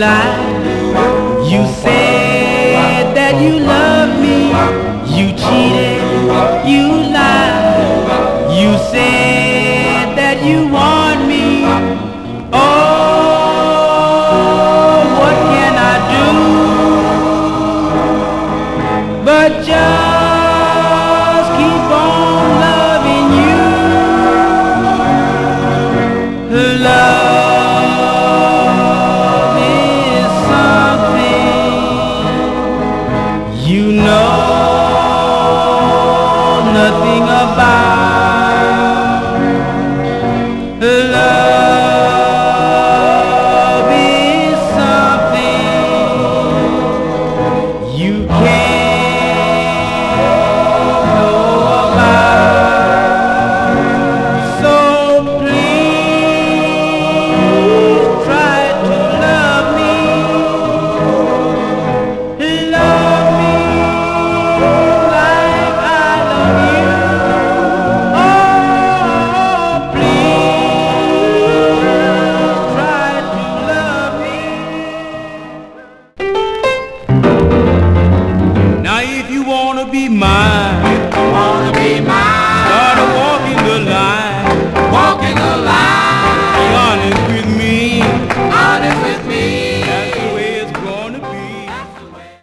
lied. You said that you loved me. You cheated, you lied. You said that you want me. Oh, what can I do but just keep on loving you? Love is something you know nothing about.